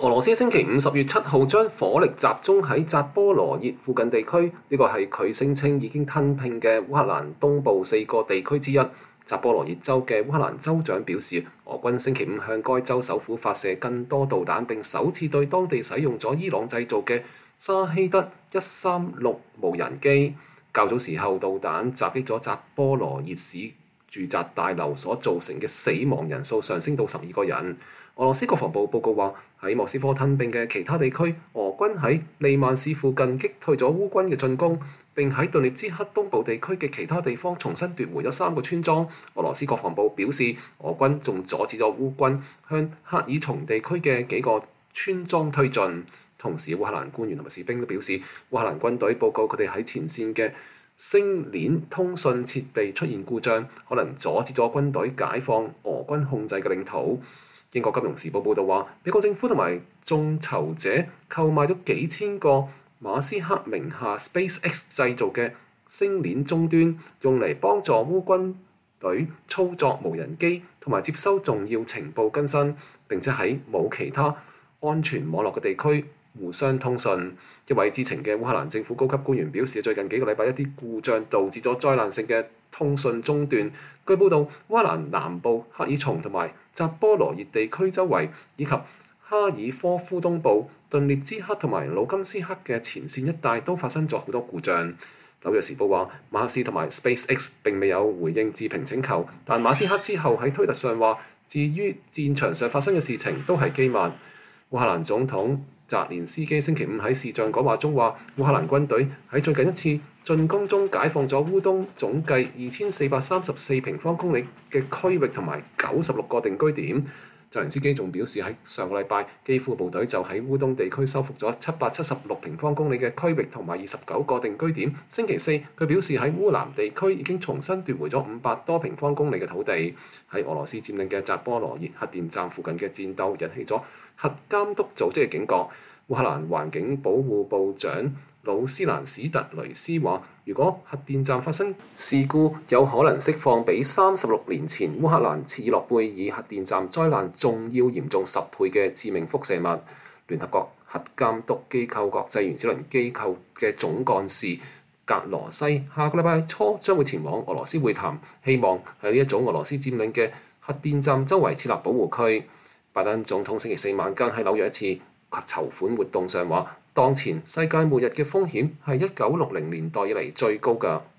俄羅斯星期五10月7號將火力集中喺扎波羅熱附近地區，呢個係佢聲稱已經吞併嘅烏克蘭東部4個地區之一。扎波羅熱州嘅烏克蘭州長表示，俄軍星期五向該州首府發射更多導彈，並首次對當地使用咗伊朗製造嘅沙希德136無人機。較早時候，導彈襲擊咗扎波羅熱市住宅大樓所造成嘅死亡人數上升到12個人。俄羅斯國防部報告話，喺莫斯科吞併嘅其他地區，俄軍喺利曼市附近擊退咗烏軍嘅進攻，並喺頓涅茨克東部地區嘅其他地方重新奪回咗3個村莊。俄羅斯國防部表示，俄軍仲阻止咗烏軍向赫爾松地區嘅幾個村莊推進。同時，烏克蘭官員同埋士兵都表示，烏克蘭軍隊報告佢哋喺前線嘅星鏈通訊設備出現故障，可能阻止咗軍隊解放俄軍控制嘅領土。英國金融時報報導話，美國政府同埋眾籌者購買咗幾千個馬斯克名下 SpaceX 製造嘅星鏈終端，用嚟幫助烏軍隊操作無人機同埋接收重要情報更新，並且喺冇其他安全網絡嘅地區互相通訊。一位知情嘅烏克蘭政府高級官員表示，最近幾個禮拜一啲故障導致咗災難性嘅通訊中斷。據報道，烏克蘭南部赫爾松同埋扎波羅熱地區周圍，以及哈爾科夫東部、頓涅茨克同埋盧甘斯克嘅前線一帶都發生咗好多故障。紐約時報話，馬克思同埋 SpaceX 並未有回應置評請求，但馬斯克之後喺推特上話，至於戰場上發生嘅事情都係機密。烏克蘭總統澤連斯基星期五喺視像講話中話，烏克蘭軍隊喺最近一次進攻中解放咗烏東總計2434平方公里嘅區域同埋96個定居點。澤連斯基仲表示，喺上個禮拜，基輔部隊就喺烏東地區收復咗776平方公里嘅區域同埋29個定居點。星期四，佢表示喺烏南地區已經重新奪回咗500多平方公里嘅土地。喺俄羅斯佔領嘅扎波羅熱核電站附近嘅戰鬥引起咗核監督組織嘅警覺。烏克蘭環境保護部長魯斯蘭史特雷斯話，如果核電站發生事故，有可能釋放比36年前烏克蘭切爾諾貝爾核電站災難仲要嚴重10倍嘅致命輻射物。聯合國核監督機構國際原子能機構嘅總幹事格羅西下個禮拜初將會前往俄羅斯會談，希望喺呢一組俄羅斯佔領嘅核電站周圍設立保護區。拜登總統星期四晚間喺紐約一次籌款活動上話，當前世界末日嘅風險係1960年代以嚟最高㗎。